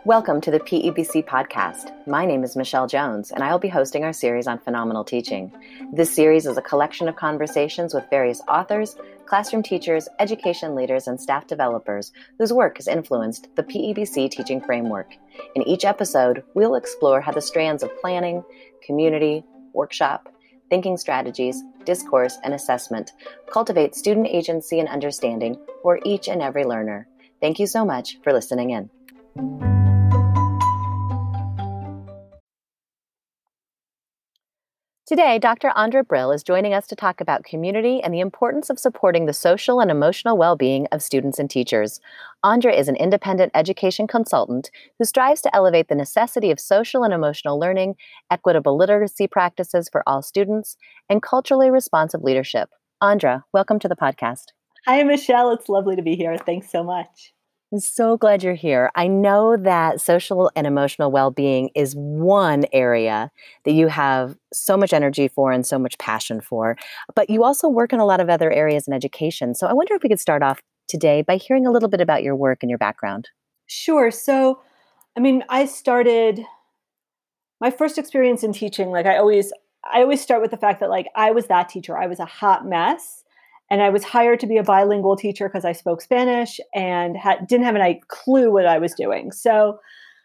Welcome to the PEBC podcast. My name is Michelle Jones, and I will be hosting our series on phenomenal teaching. This series is a collection of conversations with various authors, classroom teachers, education leaders, and staff developers whose work has influenced the PEBC teaching framework. In each episode, we'll explore how the strands of planning, community, workshop, thinking strategies, discourse, and assessment cultivate student agency and understanding for each and every learner. Thank you so much for listening in. Today, Dr. Andra Brill is joining us to talk about community and the importance of supporting the social and emotional well-being of students and teachers. Andra is an independent education consultant who strives to elevate the necessity of social and emotional learning, equitable literacy practices for all students, and culturally responsive leadership. Andra, welcome to the podcast. Hi, Michelle. It's lovely to be here. Thanks so much. I'm so glad you're here. I know that social and emotional well-being is one area that you have so much energy for and so much passion for, but you also work in a lot of other areas in education. So I wonder if we could start off today by hearing a little bit about your work and your background. Sure. So, I started my first experience in teaching, I always start with the fact that I was that teacher. I was a hot mess. And I was hired to be a bilingual teacher because I spoke Spanish and didn't have any clue what I was doing. So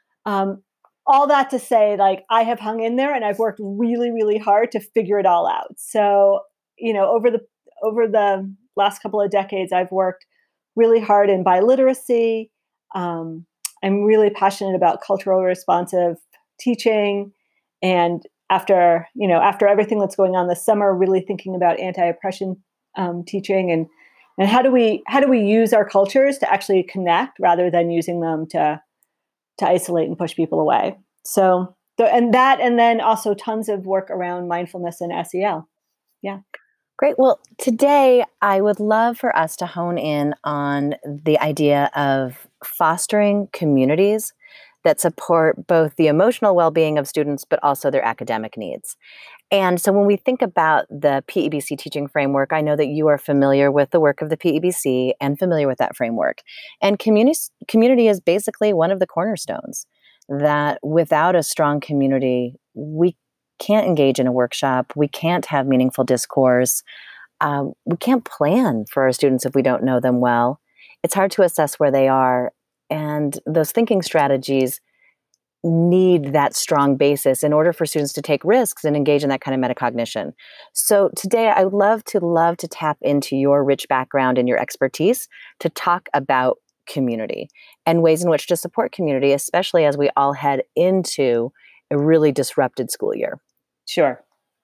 all that to say, I have hung in there and I've worked really, really hard to figure it all out. So, over the last couple of decades, I've worked really hard in biliteracy. I'm really passionate about cultural responsive teaching. And after everything that's going on this summer, really thinking about anti-oppression teaching and how do we use our cultures to actually connect rather than using them to isolate and push people away. So and then also tons of work around mindfulness and SEL. Yeah. Great. Well, today I would love for us to hone in on the idea of fostering communities that support both the emotional well-being of students, but also their academic needs. And so when we think about the PEBC teaching framework, I know that you are familiar with the work of the PEBC and familiar with that framework. And community is basically one of the cornerstones that without a strong community, we can't engage in a workshop, we can't have meaningful discourse, we can't plan for our students if we don't know them well. It's hard to assess where they are. And those thinking strategies need that strong basis in order for students to take risks and engage in that kind of metacognition. So today I would love to tap into your rich background and your expertise to talk about community and ways in which to support community, especially as we all head into a really disrupted school year. Sure.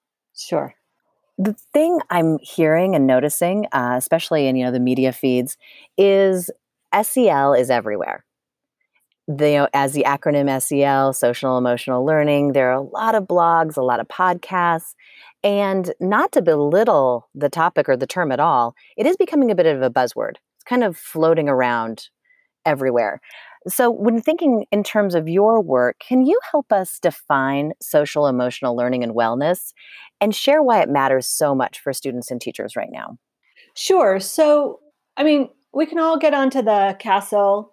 The thing I'm hearing and noticing, especially in the media feeds, is SEL is everywhere. As the acronym SEL, social emotional learning, there are a lot of blogs, a lot of podcasts, and not to belittle the topic or the term at all, it is becoming a bit of a buzzword. It's kind of floating around everywhere. So when thinking in terms of your work, can you help us define social emotional learning and wellness and share why it matters so much for students and teachers right now? Sure. So, we can all get onto the CASEL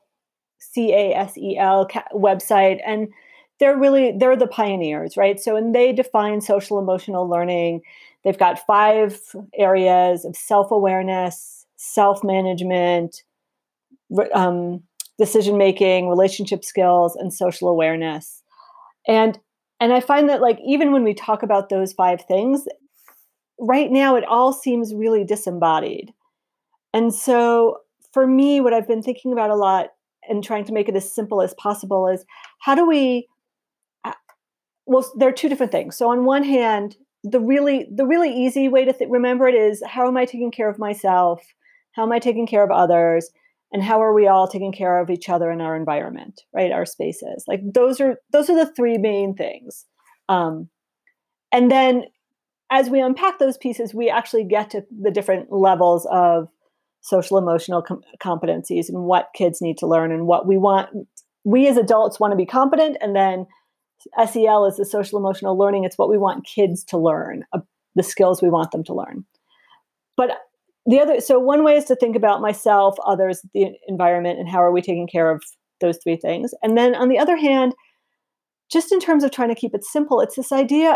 website, and they're the pioneers, right? So, and they define social emotional learning. They've got 5 areas of self-awareness, self-management, decision-making, relationship skills, and social awareness. And I find that even when we talk about those 5 things, right now it all seems really disembodied. And so for me, what I've been thinking about a lot and trying to make it as simple as possible is how do we, well, there are 2 different things. So on one hand, the really easy way to remember it is, how am I taking care of myself? How am I taking care of others? And how are we all taking care of each other in our environment, right? Our spaces. Those are the 3 main things. And then as we unpack those pieces, we actually get to the different levels of social emotional competencies and what kids need to learn and what we want. We as adults want to be competent, and then SEL is the social emotional learning. It's what we want kids to learn, the skills we want them to learn. But so one way is to think about myself, others, the environment, and how are we taking care of those three things. And then on the other hand, just in terms of trying to keep it simple, it's this idea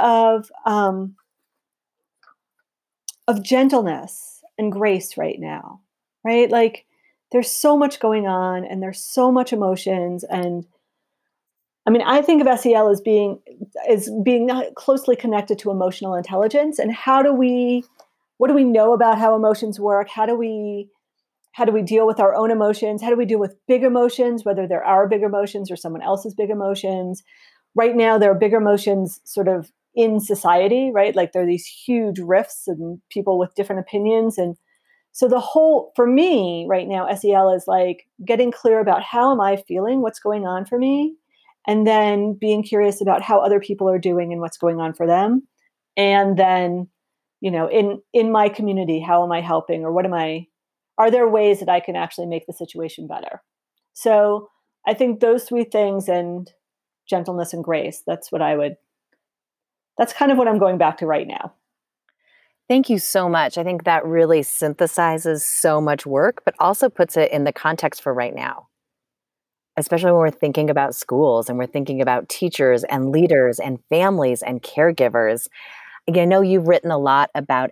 of gentleness and grace right now, right? Like there's so much going on and there's so much emotions. And I mean, I think of SEL as being closely connected to emotional intelligence. And what do we know about how emotions work? How do we deal with our own emotions? How do we deal with big emotions, whether they're our big emotions or someone else's big emotions? Right now, there are big emotions sort of in society, right? Like there are these huge rifts and people with different opinions. And so for me right now, SEL is like getting clear about how am I feeling, what's going on for me, and then being curious about how other people are doing and what's going on for them. And then, in my community, how am I helping, or are there ways that I can actually make the situation better? So I think those three things, and gentleness and grace, that's kind of what I'm going back to right now. Thank you so much. I think that really synthesizes so much work, but also puts it in the context for right now, especially when we're thinking about schools and we're thinking about teachers and leaders and families and caregivers. Again, I know you've written a lot about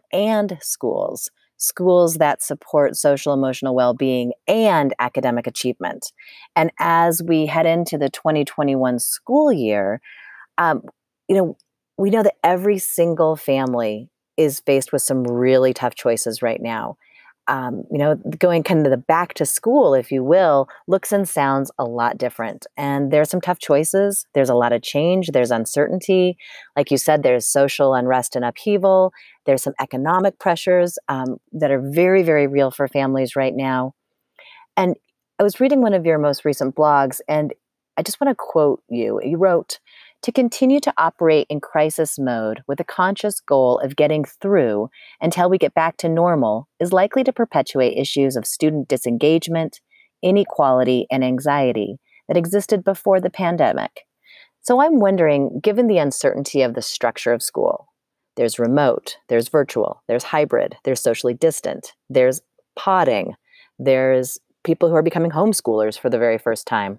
schools that support social emotional well-being and academic achievement. And as we head into the 2021 school year, um, we know that every single family is faced with some really tough choices right now. Going kind of the back to school, if you will, looks and sounds a lot different. And there's some tough choices. There's a lot of change. There's uncertainty. Like you said, there's social unrest and upheaval. There's some economic pressures that are very, very real for families right now. And I was reading one of your most recent blogs, and I just want to quote you. You wrote, "To continue to operate in crisis mode with a conscious goal of getting through until we get back to normal is likely to perpetuate issues of student disengagement, inequality, and anxiety that existed before the pandemic." So I'm wondering, given the uncertainty of the structure of school, there's remote, there's virtual, there's hybrid, there's socially distant, there's podding, there's people who are becoming homeschoolers for the very first time.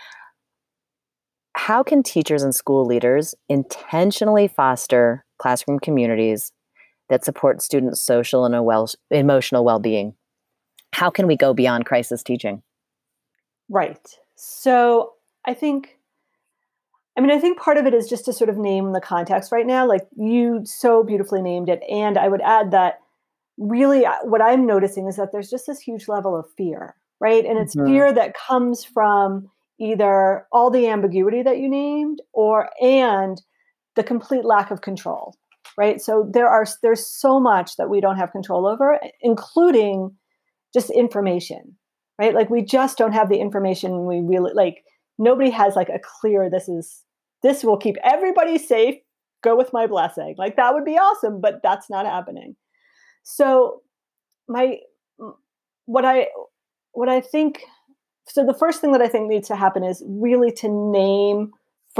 How can teachers and school leaders intentionally foster classroom communities that support students' social and emotional well-being? How can we go beyond crisis teaching? Right. So I think part of it is just to sort of name the context right now. Like you so beautifully named it. And I would add that really what I'm noticing is that there's just this huge level of fear, right? And it's Mhm. fear that comes from either all the ambiguity that you named and the complete lack of control, right? So there's so much that we don't have control over, including just information, right? Like we just don't have the information we really like. Nobody has like a clear, this will keep everybody safe. Go with my blessing. Like that would be awesome, but that's not happening. So my what I what I think so the first thing that I think needs to happen is really to name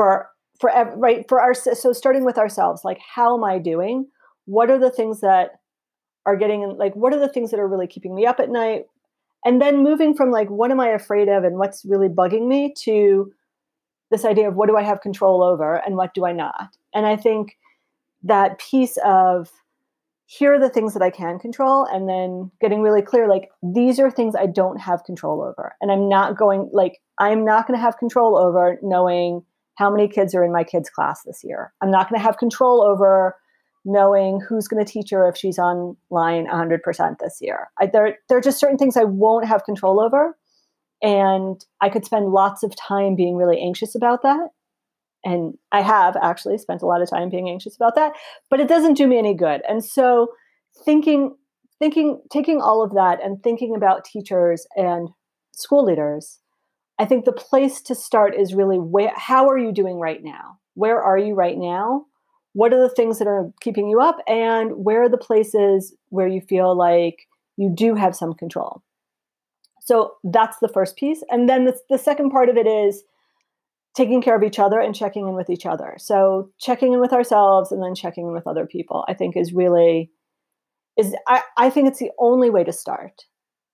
right for our so starting with ourselves, like how am I doing? What are the things that are getting in, like what are the things that are really keeping me up at night? And then moving from like what am I afraid of and what's really bugging me to this idea of what do I have control over and what do I not? And I think that piece of here are the things that I can control, and then getting really clear, like these are things I don't have control over. And I'm not going to have control over knowing how many kids are in my kids' class this year. I'm not going to have control over knowing who's going to teach her if she's online 100% this year. There are just certain things I won't have control over. And I could spend lots of time being really anxious about that. And I have actually spent a lot of time being anxious about that, but it doesn't do me any good. And so thinking, taking all of that and thinking about teachers and school leaders, I think the place to start is really how are you doing right now? Where are you right now? What are the things that are keeping you up? And where are the places where you feel like you do have some control? So that's the first piece. And then the second part of it is taking care of each other and checking in with each other. So checking in with ourselves and then checking in with other people, I think I think it's the only way to start.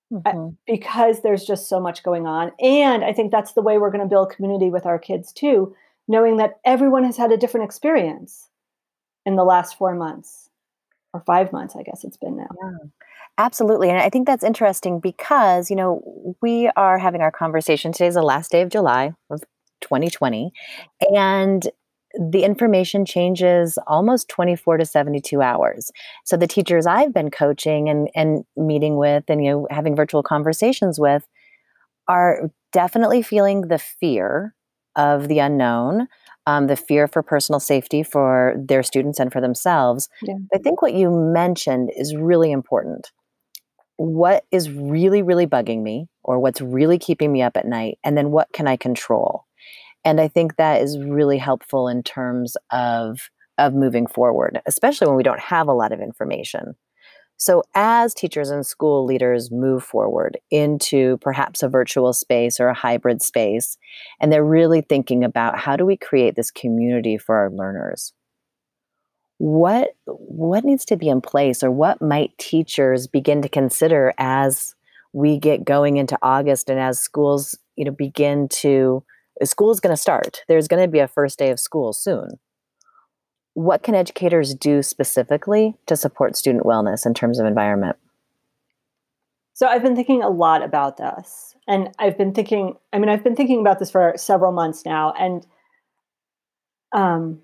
Mhm. because there's just so much going on. And I think that's the way we're going to build community with our kids too, knowing that everyone has had a different experience in the last 4 months or 5 months, I guess it's been now. Yeah. Absolutely. And I think that's interesting because, we are having our conversation. Today's the last day of July of 2020. And the information changes almost 24 to 72 hours. So the teachers I've been coaching and meeting with and, having virtual conversations with are definitely feeling the fear of the unknown, the fear for personal safety for their students and for themselves. Yeah. I think what you mentioned is really important. What is really, really bugging me or what's really keeping me up at night? And then what can I control? And I think that is really helpful in terms of moving forward, especially when we don't have a lot of information. So as teachers and school leaders move forward into perhaps a virtual space or a hybrid space, and they're really thinking about how do we create this community for our learners? What needs to be in place, or what might teachers begin to consider as we get going into August and as schools, begin to school's going to start. There's going to be a first day of school soon. What can educators do specifically to support student wellness in terms of environment? So I've been thinking a lot about this. And I've been thinking about this for several months now. And, um,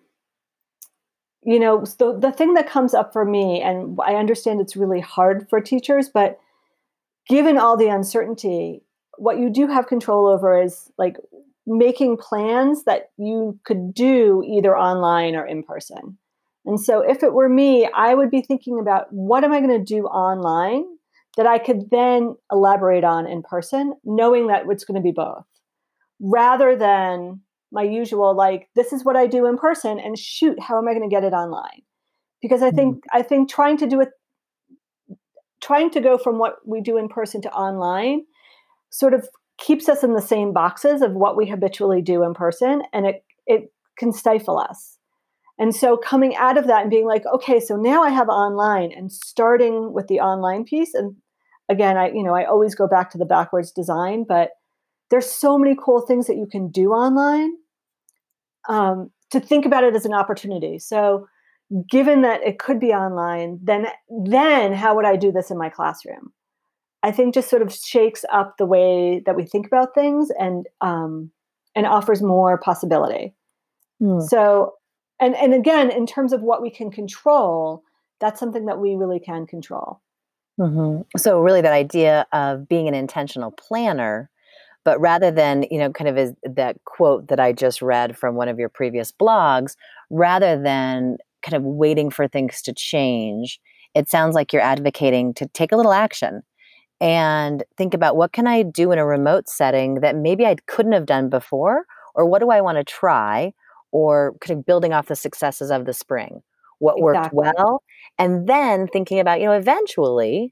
so the thing that comes up for me, and I understand it's really hard for teachers, but given all the uncertainty, what you do have control over is like making plans that you could do either online or in person. And so if it were me, I would be thinking about what am I going to do online that I could then elaborate on in person, knowing that it's going to be both, rather than my usual, like, this is what I do in person and shoot, how am I going to get it online? Because Mhm. I think trying to go from what we do in person to online sort of keeps us in the same boxes of what we habitually do in person, and it can stifle us. And so coming out of that and being like, okay, so now I have online, and starting with the online piece. And again, I always go back to the backwards design, but there's so many cool things that you can do online, to think about it as an opportunity. So given that it could be online, then how would I do this in my classroom? I think just sort of shakes up the way that we think about things, and offers more possibility. Mm. So, and again, in terms of what we can control, that's something that we really can control. Mhm. So really that idea of being an intentional planner, but rather than, kind of as that quote that I just read from one of your previous blogs, rather than kind of waiting for things to change, it sounds like you're advocating to take a little action and think about what can I do in a remote setting that maybe I couldn't have done before, or what do I want to try, or kind of building off the successes of the spring. What worked Exactly. well, and then thinking about, eventually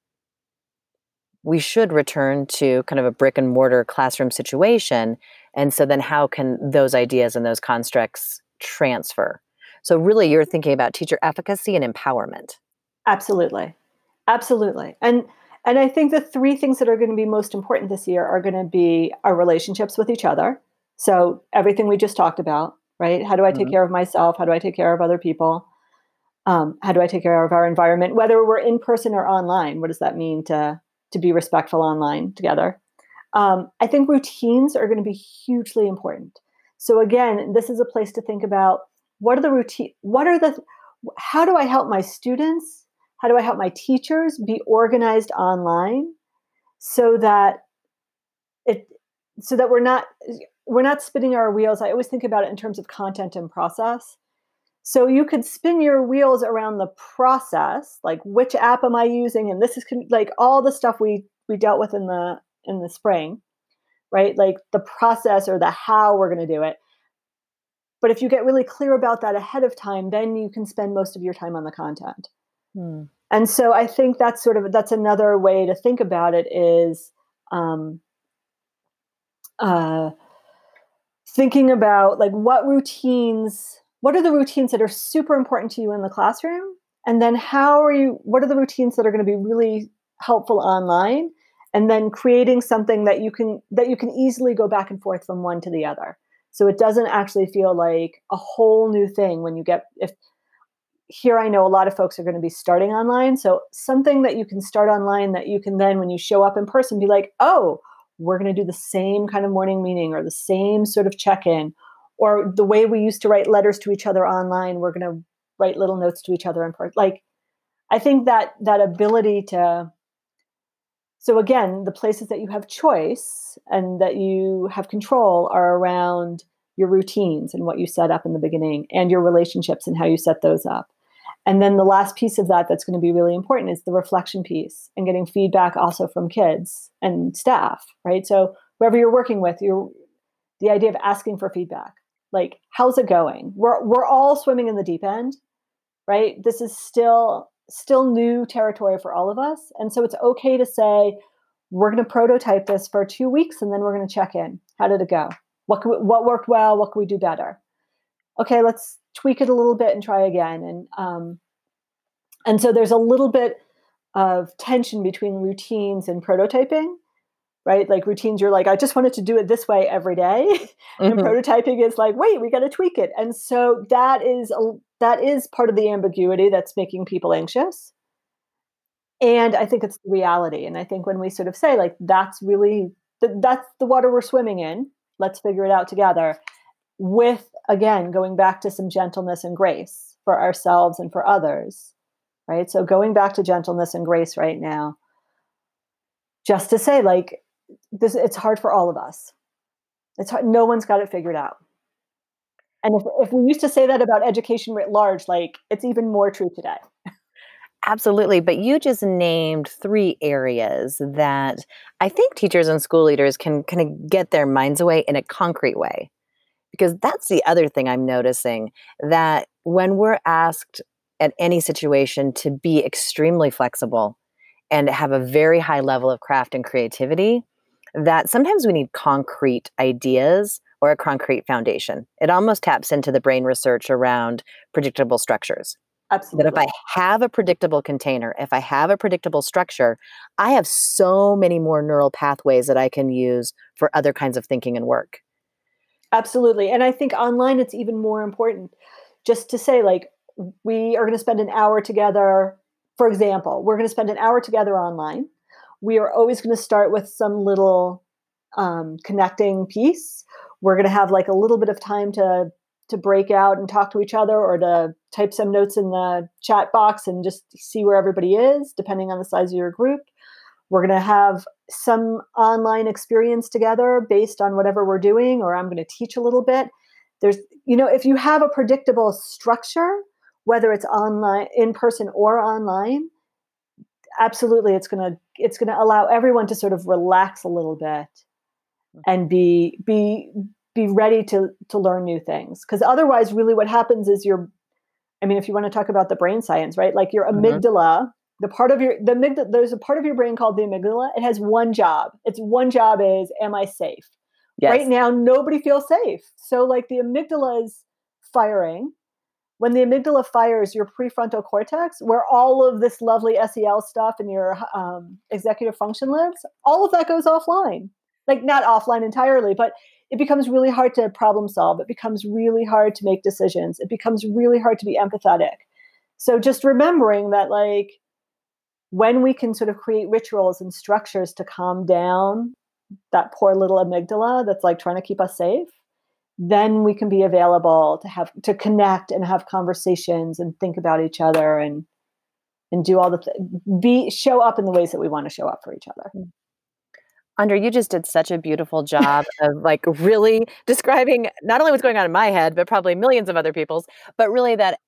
we should return to kind of a brick and mortar classroom situation. And so then how can those ideas and those constructs transfer? So really you're thinking about teacher efficacy and empowerment. Absolutely. Absolutely. And I think the three things that are going to be most important this year are going to be our relationships with each other. So everything we just talked about, right? How do I take Mhm. care of myself? How do I take care of other people? How do I take care of our environment, whether we're in person or online? What does that mean to be respectful online together? I think routines are going to be hugely important. So again, this is a place to think about what are the routine, what are the, how do I help my students? How do I help my teachers be organized online so that it, so that we're not spinning our wheels. I always think about it in terms of content and process. So you could spin your wheels around the process, like which app am I using, and this is like all the stuff we dealt with in the spring, right? Like the process or the how we're going to do it. But if you get really clear about that ahead of time, then you can spend most of your time on the content. Hmm. And so I think that's another way to think about it is, um, uh, thinking about like what are the routines that are super important to you in the classroom, and then what are the routines that are going to be really helpful online, and then creating something that you can easily go back and forth from one to the other. So it doesn't actually feel like a whole new thing when you get, if here I know a lot of folks are going to be starting online. So something that you can start online that you can then, when you show up in person, be like, oh, we're going to do the same kind of morning meeting or the same sort of check-in, or the way we used to write letters to each other online, we're going to write little notes to each other in person. Like, I think that that ability to, so again, the places that you have choice and that you have control are around your routines and what you set up in the beginning, and your relationships and how you set those up. And then the last piece of that that's going to be really important is the reflection piece and getting feedback also from kids and staff, right? So whoever you're working with, the idea of asking for feedback, like, how's it going? We're all swimming in the deep end, right? This is still new territory for all of us. And so it's okay to say, we're going to prototype this for 2 weeks and then we're going to check in. How did it go? What worked well? What can we do better? Okay, let's tweak it a little bit and try again. And so there's a little bit of tension between routines and prototyping, right? Like routines, you're like, I just wanted to do it this way every day. And Mhm. prototyping is like, wait, we got to tweak it. And so that is part of the ambiguity that's making people anxious. And I think it's the reality. And I think when we sort of say, like, that's really, that's the water we're swimming in, let's figure it out together, with, again, going back to some gentleness and grace for ourselves and for others, right? So going back to gentleness and grace right now, just to say, like, this, it's hard for all of us. It's hard. No one's got it figured out. And if we used to say that about education writ large, like, it's even more true today. Absolutely. But you just named 3 areas that I think teachers and school leaders can kind of get their minds away in a concrete way. Because that's the other thing I'm noticing, that when we're asked at any situation to be extremely flexible and have a very high level of craft and creativity, that sometimes we need concrete ideas or a concrete foundation. It almost taps into the brain research around predictable structures. That if Absolutely. I have a predictable container, if I have a predictable structure, I have so many more neural pathways that I can use for other kinds of thinking and work. Absolutely. And I think online it's even more important, just to say, like, we are going to spend an hour together. For example, we're going to spend an hour together online. We are always going to start with some little connecting piece. We're going to have like a little bit of time to break out and talk to each other, or to type some notes in the chat box and just see where everybody is, depending on the size of your group. We're going to have some online experience together based on whatever we're doing, or I'm going to teach a little bit. There's, if you have a predictable structure, whether it's online, in person, or online, absolutely, it's going to allow everyone to sort of relax a little bit and be ready to learn new things. Because otherwise, really, what happens is if you want to talk about the brain science, right? Like, your Mhm. amygdala, there's a part of your brain called the amygdala. It has one job. Its one job is, am I safe? Right Yes. now, nobody feels safe. So, like, the amygdala is firing. When the amygdala fires, your prefrontal cortex, where all of this lovely SEL stuff and your executive function lives, all of that goes offline. Like, not offline entirely, but it becomes really hard to problem solve. It becomes really hard to make decisions. It becomes really hard to be empathetic. So just remembering that, like, when we can sort of create rituals and structures to calm down that poor little amygdala that's like trying to keep us safe, then we can be available to connect and have conversations and think about each other, and do all show up in the ways that we want to show up for each other. Andrea, you just did such a beautiful job of like really describing not only what's going on in my head, but probably millions of other people's, but really that,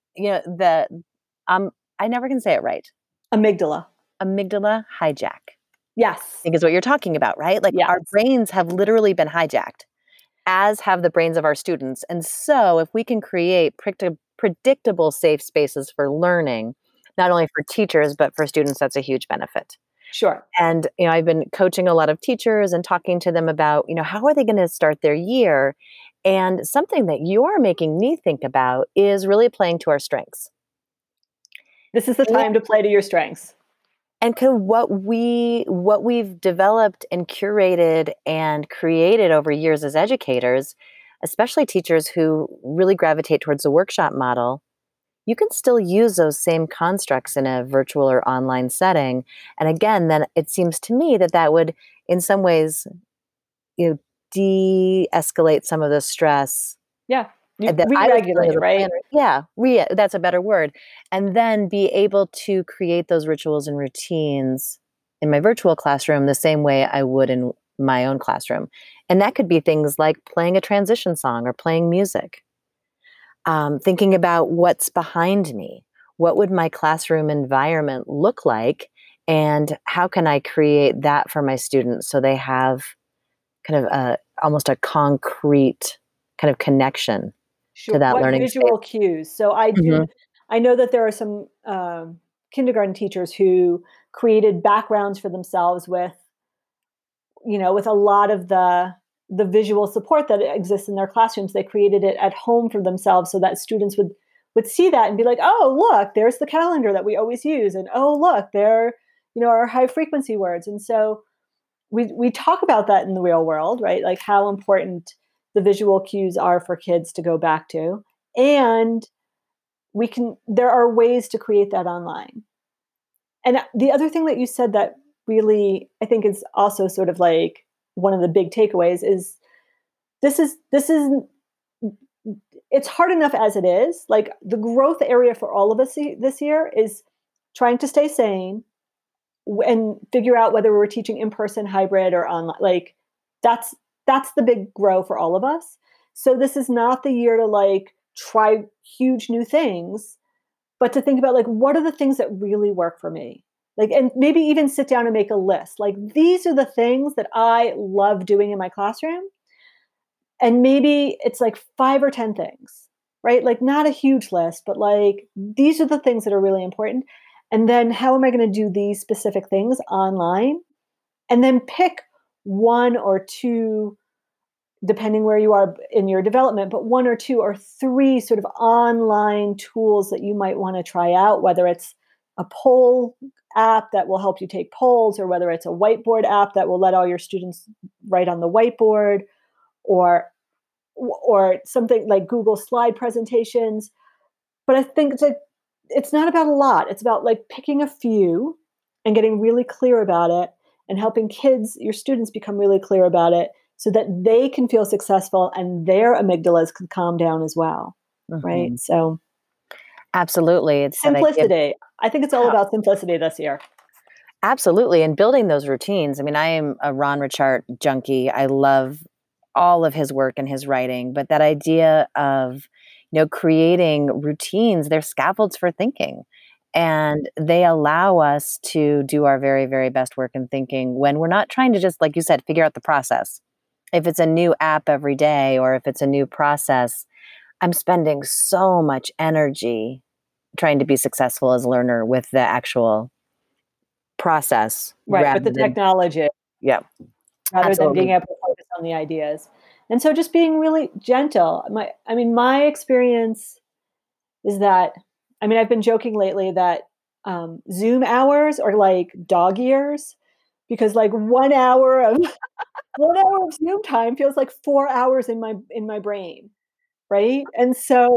um, I never can say it right. Amygdala. Amygdala hijack, I Yes. think is what you're talking about, right? Like Yes. our brains have literally been hijacked, as have the brains of our students. And so if we can create predictable safe spaces for learning, not only for teachers, but for students, that's a huge benefit. Sure. And, I've been coaching a lot of teachers and talking to them about, how are they going to start their year? And something that you're making me think about is really playing to our strengths. This is the Yeah. time to play to your strengths. And can what we've developed and curated and created over years as educators, especially teachers who really gravitate towards the workshop model, you can still use those same constructs in a virtual or online setting. And again, then it seems to me that that would, in some ways, you know, de-escalate some of the stress Yeah. You that I was feeling as re-regulate, a right? planner. Yeah, that's a better word. And then be able to create those rituals and routines in my virtual classroom the same way I would in my own classroom. And that could be things like playing a transition song or playing music, thinking about what's behind me. What would my classroom environment look like? And how can I create that for my students so they have kind of almost a concrete kind of connection to Sure. that What learning space? visual cues? So Mhm. I know that there are some kindergarten teachers who created backgrounds for themselves with, with a lot of the visual support that exists in their classrooms. They created it at home for themselves so that students would see that and be like, oh, look, there's the calendar that we always use. And oh, look, there, our high frequency words. And so we talk about that in the real world, right? Like how important the visual cues are for kids to go back to. And there are ways to create that online. And the other thing that you said that really I think is also sort of like one of the big takeaways is this is it's hard enough as it is. Like the growth area for all of us this year is trying to stay sane and figure out whether we're teaching in person, hybrid, or online. Like that's that's the big grow for all of us. So this is not the year to like try huge new things, but to think about like what are the things that really work for me. Like, and maybe even sit down and make a list. Like these are the things that I love doing in my classroom, and maybe it's like 5 or 10 things, right? Like not a huge list, but like these are the things that are really important. And then how am I going to do these specific things online? And then pick one or two, depending where you are in your development, but one or two or three sort of online tools that you might want to try out, whether it's a poll app that will help you take polls, or whether it's a whiteboard app that will let all your students write on the whiteboard, or something like Google slide presentations. But I think it's not about a lot. It's about like picking a few and getting really clear about it, and helping your students become really clear about it so that they can feel successful and their amygdalas can calm down as well. Right? Mhm. So Absolutely, it's that idea of simplicity. I think it's all yeah, about simplicity this year. absolutely, and building those routines. I mean, I am a Ron Richart junkie. I love all of his work and his writing, but that idea of, creating routines, they're scaffolds for thinking, and they allow us to do our very, very best work in thinking when we're not trying to just, like you said, figure out the process. If it's a new app every day or if it's a new process, I'm spending so much energy trying to be successful as a learner with the actual process Right. With rather the than technology, yeah, rather than being absolutely. able to focus on the ideas. And so just being really gentle. My experience is that, I've been joking lately that Zoom hours are like dog years, because like 1 hour of 1 hour of Zoom time feels like 4 hours in my brain, right? And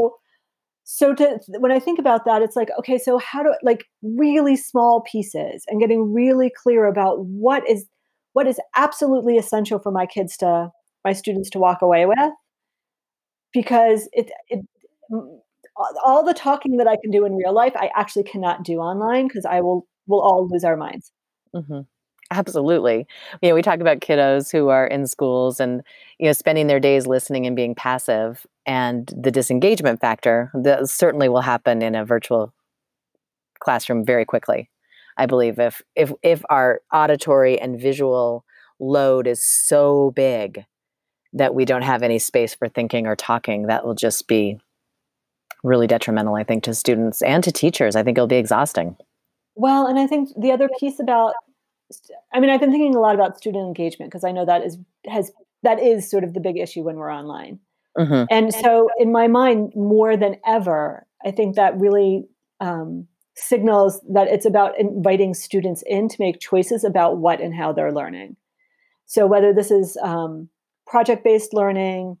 so to when I think about that, it's like, okay, so how do like really small pieces, and getting really clear about what is absolutely essential for my students to walk away with, because mm, all the talking that I can do in real life, I actually cannot do online, because we'll all lose our minds. Mhm. Absolutely. We talk about kiddos who are in schools and, spending their days listening and being passive, and the disengagement factor that certainly will happen in a virtual classroom very quickly. I believe if our auditory and visual load is so big that we don't have any space for thinking or talking, that will just be really detrimental, I think, to students and to teachers. I think it'll be exhausting. Well, and I think the other piece about I've been thinking a lot about student engagement, because I know that is sort of the big issue when we're online. Mhm. And so in my mind, more than ever, I think that really, um, signals that it's about inviting students in to make choices about what and how they're learning. So whether this is project-based learning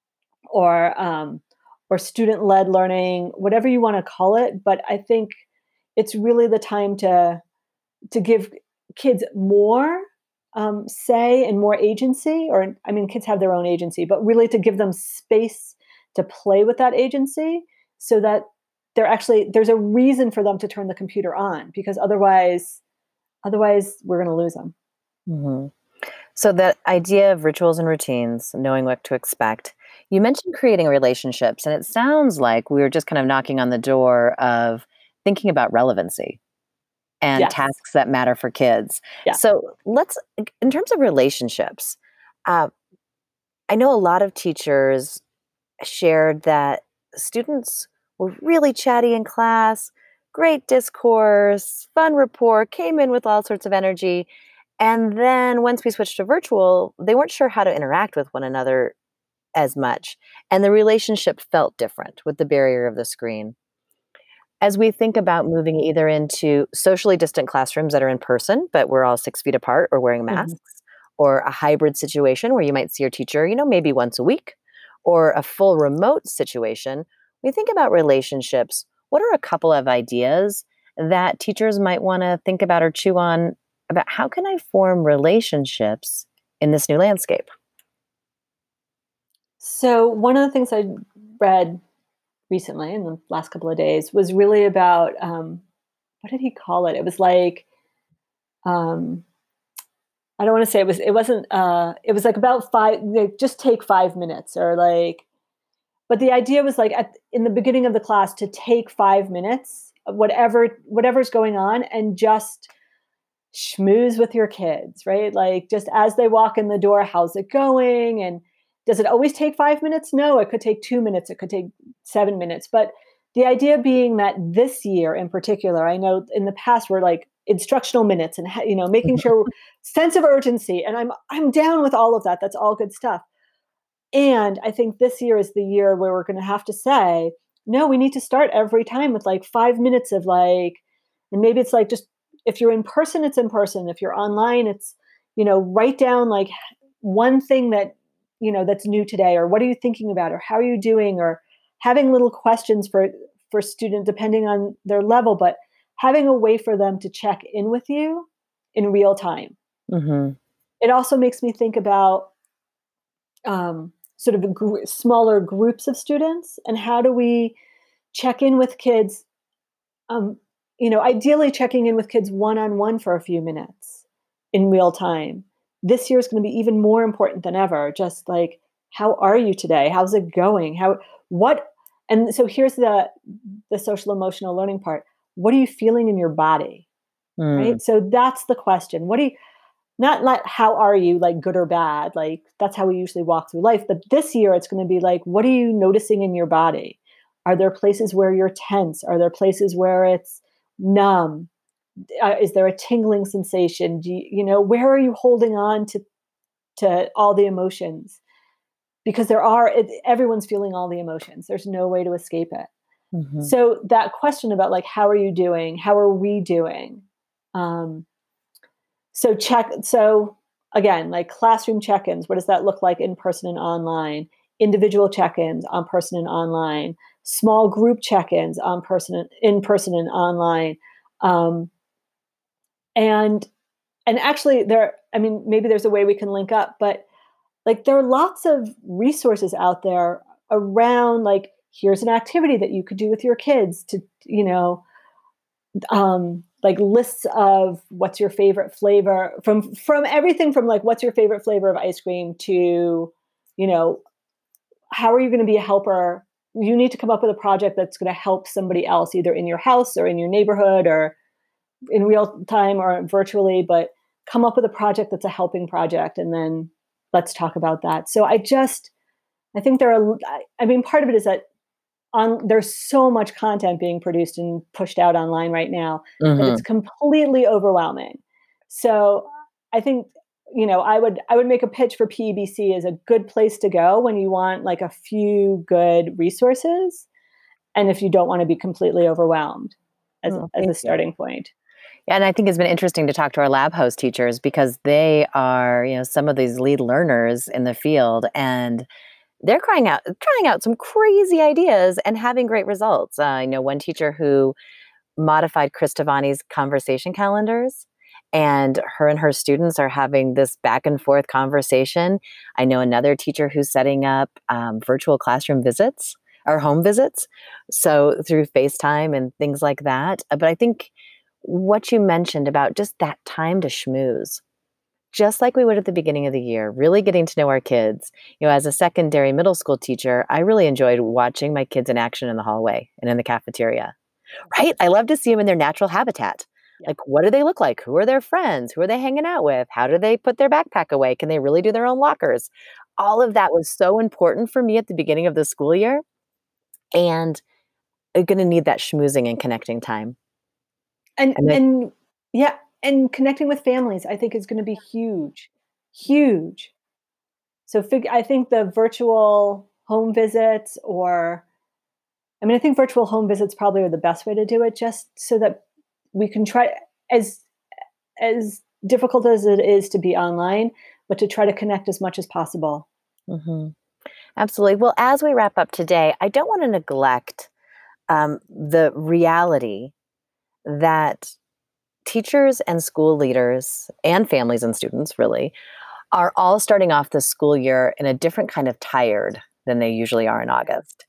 or student-led learning, whatever you want to call it, but I think it's really the time to give kids more say and more agency. Or I mean, kids have their own agency, but really to give them space to play with that agency, so that there's a reason for them to turn the computer on, because otherwise we're going to lose them. Hmm. So that idea of rituals and routines, knowing what to expect. You mentioned creating relationships, and it sounds like we were just kind of knocking on the door of thinking about relevancy and Yes. tasks that matter for kids. Yeah. So in terms of relationships, uh, I know a lot of teachers shared that students were really chatty in class, great discourse, fun rapport, came in with all sorts of energy. And then once we switched to virtual, they weren't sure how to interact with one another as much. And the relationship felt different with the barrier of the screen. As we think about moving either into socially distant classrooms that are in person, but we're all 6 feet apart or wearing Mhm. masks, or a hybrid situation where you might see your teacher, maybe once a week, or a full remote situation, we think about relationships. What are a couple of ideas that teachers might want to think about or chew on about how can I form relationships in this new landscape? So one of the things I read recently in the last couple of days was really about what did he call it? It was like um, I don't want to say it wasn't it was like about five, like, just take 5 minutes, or like, but the idea was like in the beginning of the class to take 5 minutes of whatever's going on and just schmooze with your kids, right? Like, just as they walk in the door, how's it going? And does it always take 5 minutes? No, it could take 2 minutes, it could take 7 minutes. But the idea being that this year in particular, I know in the past we're like instructional minutes and making sure sense of urgency. And I'm down with all of that. That's all good stuff. And I think this year is the year where we're going to have to say, no, we need to start every time with like 5 minutes of like, and maybe it's like just if you're in person, it's in person. If you're online, it's, write down like one thing that's new today, or what are you thinking about, or how are you doing, or having little questions for students depending on their level, but having a way for them to check in with you in real time. Hmm. It also makes me think about sort of smaller groups of students, and how do we check in with kids, um, ideally checking in with kids one-on-one for a few minutes in real time. This year is going to be even more important than ever. Just like, how are you today? How's it going? What? And so here's the social emotional learning part. What are you feeling in your body? Mm. Right. So that's the question. What do you, not like how are you, like good or bad, like that's how we usually walk through life, but this year it's going to be like, what are you noticing in your body? Are there places where you're tense? Are there places where it's numb? Is there a tingling sensation? Where are you holding on to all the emotions? Because everyone's feeling all the emotions, there's no way to escape it. Hmm. So that question about like, how are you doing, how are we doing, um, so again, like classroom check-ins, what does that look like in person and online? Individual check-ins on person and online, small group check-ins on in person and online. Um, and and actually I mean, maybe there's a way we can link up, but like there are lots of resources out there around like, here's an activity that you could do with your kids to, like lists of what's your favorite flavor, from everything from like what's your favorite flavor of ice cream to, you know, how are you going to be a helper? You need to come up with a project that's going to help somebody else, either in your house or in your neighborhood or in real time or virtually, but come up with a project that's a helping project. And then let's talk about that. So I think I mean, part of it is that there's so much content being produced and pushed out online right now that it's Hmm. completely overwhelming. So I think, I would make a pitch for PEBC as a good place to go when you want like a few good resources, and if you don't want to be completely overwhelmed. Oh, as thank a you. starting point. Yeah, and I think it's been interesting to talk to our lab host teachers because they are, some of these lead learners in the field, and they're trying out some crazy ideas and having great results. I know one teacher who modified Kristavani's conversation calendars, and her students are having this back and forth conversation. I know another teacher who's setting up virtual classroom visits or home visits, so through FaceTime and things like that. But I think what you mentioned about just that time to schmooze, just like we would at the beginning of the year, really getting to know our kids. As a secondary middle school teacher, I really enjoyed watching my kids in action in the hallway and in the cafeteria. Right? I love to see them in their natural habitat. Yeah. Like, what do they look like? Who are their friends? Who are they hanging out with? How do they put their backpack away? Can they really do their own lockers? All of that was so important for me at the beginning of the school year. And I'm going to need that schmoozing and connecting time. And I, And yeah, and connecting with families, I think is going to be huge, huge. So I think the virtual home visits, or I mean, I think virtual home visits probably are the best way to do it, just so that we can try, as as difficult as it is to be online, but to try to connect as much as possible. Mhm. Absolutely. Well, as we wrap up today, I don't want to neglect the reality that teachers and school leaders and families and students really are all starting off the school year in a different kind of tired than they usually are in August.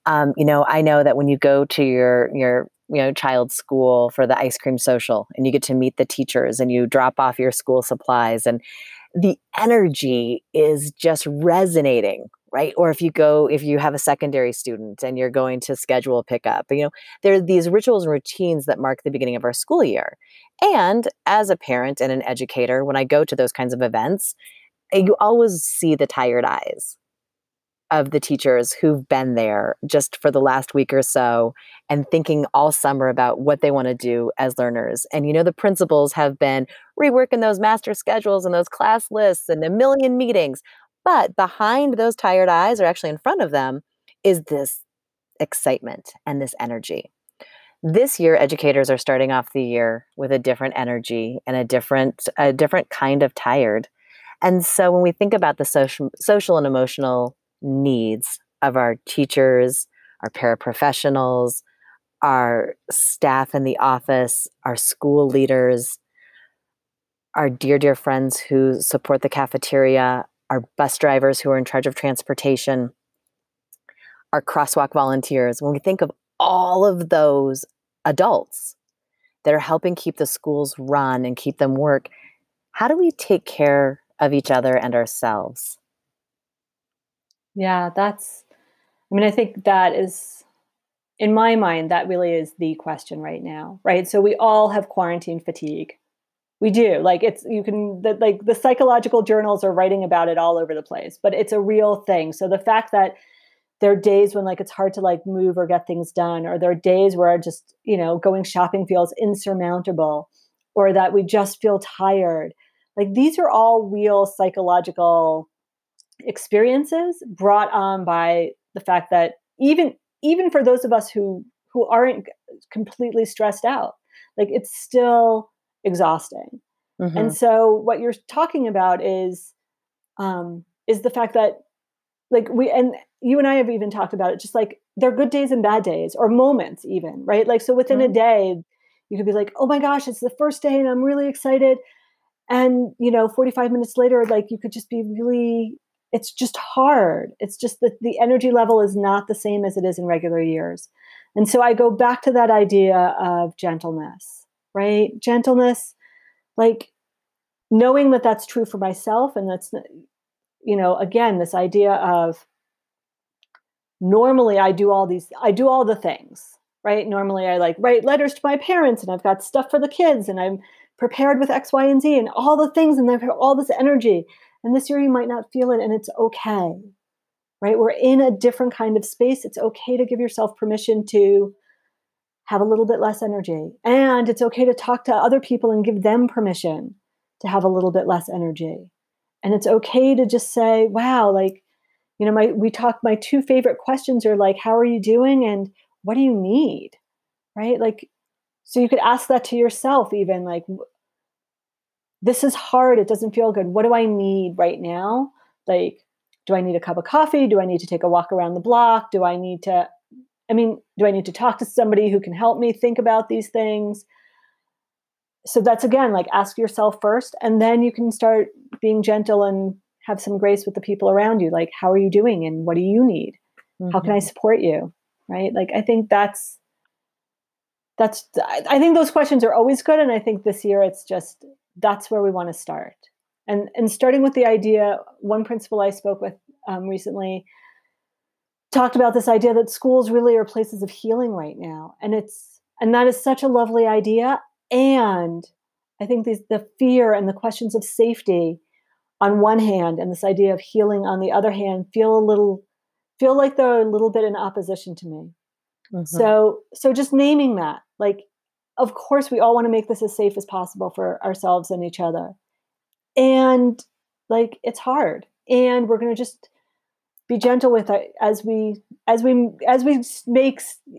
I know that when you go to your child's school for the ice cream social and you get to meet the teachers and you drop off your school supplies, and the energy is just resonating, right? Or if you have a secondary student and you're going to schedule a pickup, there are these rituals and routines that mark the beginning of our school year. And as a parent and an educator, when I go to those kinds of events, you always see the tired eyes of the teachers who've been there just for the last week or so and thinking all summer about what they want to do as learners. And the principals have been reworking those master schedules and those class lists and a million meetings. But behind those tired eyes, or actually in front of them, is this excitement and this energy. This year, educators are starting off the year with a different energy and a different kind of tired. And so when we think about the social and emotional needs of our teachers, our paraprofessionals, our staff in the office, our school leaders, our dear friends who support the cafeteria, our bus drivers who are in charge of transportation, our crosswalk volunteers, when we think of all of those adults that are helping keep the schools run and keep them work, how do we take care of each other and ourselves? Yeah, I mean, I think that is, in my mind, that really is the question right now, right? So we all have quarantine fatigue. We do. Like like the psychological journals are writing about it all over the place, but it's a real thing. So the fact that there are days when like it's hard to like move or get things done, or there are days where just, going shopping feels insurmountable, or that we just feel tired. Like these are all real psychological experiences brought on by the fact that even for those of us who aren't completely stressed out, like it's still exhausting. And Hmm. so what you're talking about is the fact that like and you and I have even talked about it, just like there are good days and bad days, or moments even, right? Like so within a day you could be like, oh my gosh, it's the first day and I'm really excited. And 45 minutes later, like you could just be really, it's just hard. It's just that the energy level is not the same as it is in regular years. And so I go back to that idea of gentleness, right? Gentleness, like knowing that that's true for myself. And that's, again, this idea of normally I do all the things, right? Normally I like write letters to my parents and I've got stuff for the kids and I'm prepared with X, Y, and Z and all the things and I've all this energy. And this year you might not feel it and it's okay, right? We're in a different kind of space. It's okay to give yourself permission to have a little bit less energy. And it's okay to talk to other people and give them permission to have a little bit less energy. And it's okay to just say, wow, like, my two favorite questions are like, how are you doing? And what do you need? Right? Like So you could ask that to yourself, even like, this is hard. It doesn't feel good. What do I need right now? Like, do I need a cup of coffee? Do I need to take a walk around the block? Do I need to talk to somebody who can help me think about these things? So that's, again, like, ask yourself first, and then you can start being gentle and have some grace with the people around you. Like, how are you doing and what do you need? How can I support you? Right? Like, I think I think those questions are always good. And I think this year that's where we want to start. And starting with the idea, one principal I spoke with recently talked about this idea that schools really are places of healing right now. And that is such a lovely idea. And I think the fear and the questions of safety on one hand, and this idea of healing on the other hand, feel like they're a little bit in opposition to me. Mm-hmm. So just naming that, like, of course, we all want to make this as safe as possible for ourselves and each other. And like, it's hard, and we're going to just be gentle with it as we make,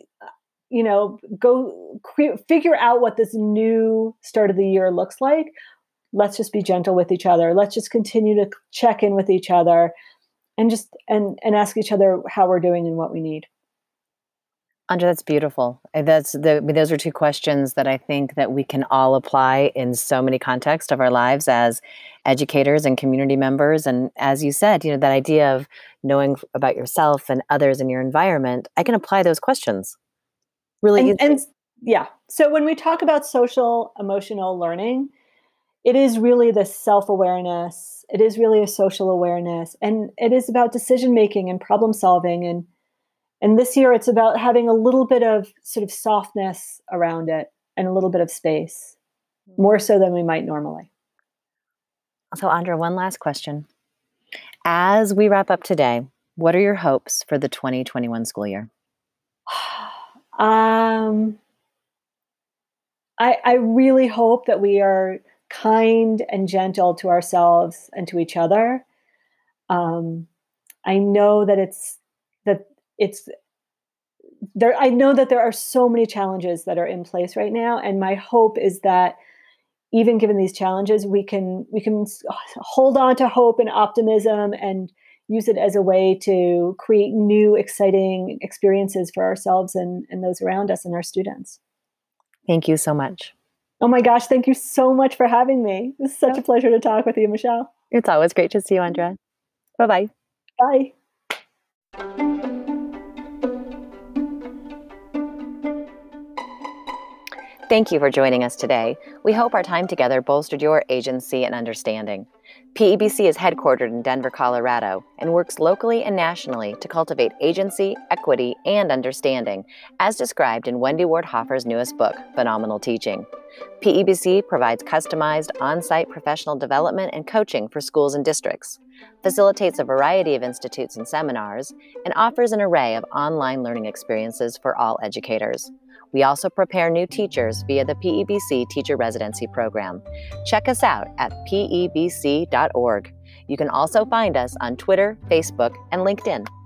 figure out what this new start of the year looks like. Let's just be gentle with each other. Let's just continue to check in with each other and ask each other how we're doing and what we need. Andra, that's beautiful. Those are two questions that I think that we can all apply in so many contexts of our lives as educators and community members. And as you said, that idea of knowing about yourself and others in your environment, I can apply those questions really easily. And yeah. So when we talk about social emotional learning, it is really the self-awareness. It is really a social awareness. And it is about decision-making and problem solving. And this year it's about having a little bit of sort of softness around it and a little bit of space, more so than we might normally. So Andra, one last question. As we wrap up today, what are your hopes for the 2021 school year? I really hope that we are kind and gentle to ourselves and to each other. I know that I know that there are so many challenges that are in place right now, and my hope is that even given these challenges, we can hold on to hope and optimism and use it as a way to create new, exciting experiences for ourselves and those around us and our students. Thank you so much. Oh my gosh, thank you so much for having me. It's such a pleasure to talk with you, Michelle. It's always great to see you, Andra. Bye-bye. Bye. Thank you for joining us today. We hope our time together bolstered your agency and understanding. PEBC is headquartered in Denver, Colorado, and works locally and nationally to cultivate agency, equity, and understanding, as described in Wendy Ward Hoffer's newest book, Phenomenal Teaching. PEBC provides customized on-site professional development and coaching for schools and districts, facilitates a variety of institutes and seminars, and offers an array of online learning experiences for all educators. We also prepare new teachers via the PEBC Teacher Residency Program. Check us out at pebc.org. You can also find us on Twitter, Facebook, and LinkedIn.